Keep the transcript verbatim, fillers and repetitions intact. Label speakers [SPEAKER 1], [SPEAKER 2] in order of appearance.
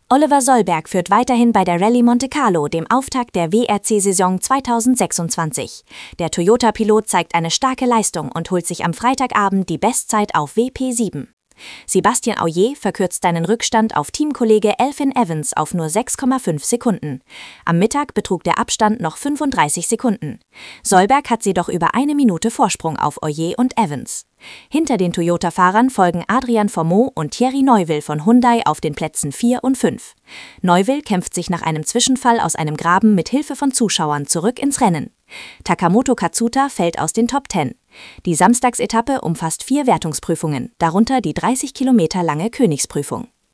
[SPEAKER 1] Oliver Solberg führt weiterhin bei der Rallye Monte Carlo, dem Auftakt der W R C-Saison zweitausendsechsundzwanzig. Der Toyota-Pilot zeigt eine starke Leistung und holt sich am Freitagabend die Bestzeit auf W P sieben. Sebastian Ogier verkürzt seinen Rückstand auf Teamkollege Elfyn Evans auf nur sechs Komma fünf Sekunden. Am Mittag betrug der Abstand noch fünfunddreißig Sekunden. Solberg hat jedoch über eine Minute Vorsprung auf Ogier und Evans. Hinter den Toyota-Fahrern folgen Adrian Fourmaux und Thierry Neuville von Hyundai auf den Plätzen vier und fünf. Neuville kämpft sich nach einem Zwischenfall aus einem Graben mit Hilfe von Zuschauern zurück ins Rennen. Takamoto Katsuta fällt aus den Top zehn. Die Samstagsetappe umfasst vier Wertungsprüfungen, darunter die dreißig Kilometer lange Königsprüfung.